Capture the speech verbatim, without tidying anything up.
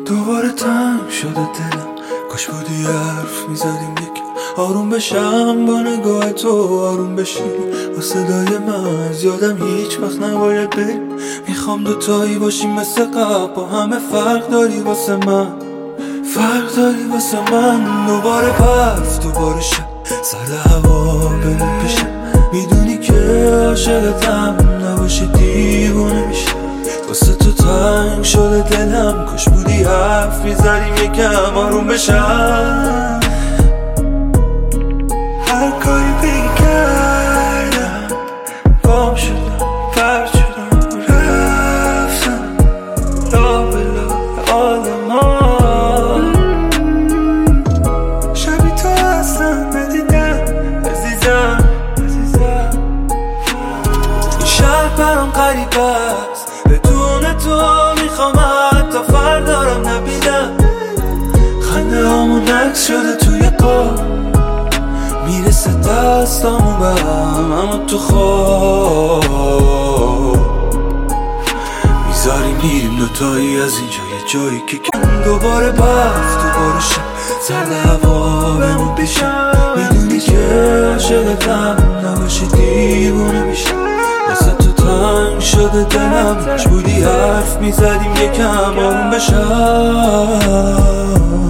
دوباره تنگ شده دلم، کاش بودی حرف میزدیم یک آروم بشم با نگاه تو، آروم بشی با صدای من. زیادم هیچ وقت نباید بریم، میخوام دوتایی باشیم مثل قبل، با همه فرق داری واسه من، فرق داری واسه من. دوباره برف، دوباره شب، سر هوا بمون پیشم، میدونی که عاشقتم، نباشی دیوونه میشم. واسه تو تنگ شده دلم، کاش بودی حرف میزدیم یکم آروم بشم. هر کاری بگی کردم، گم شدم، پرد شدم، رفتم لا به لا آدمان. شبی تو اصلا ندیدم عزیزم، عزیزم. این شهر برام غریب است، بدون تو میخوام حتی فردارم نبینم. خنده هامون عکس شده توی پا، میرسه دستامون به هم، اما تو خواب میذاریم میریم دوتایی از اینجا یه جایی که کن. دوباره برف، دوباره شب، سرد هوا بمون پیشم، میدونی که عاشقتم، نباشی دیوونه میشم. واسه تو تنگ شده دلم، کاش بودی حرف میزدیم یکم آروم بشم.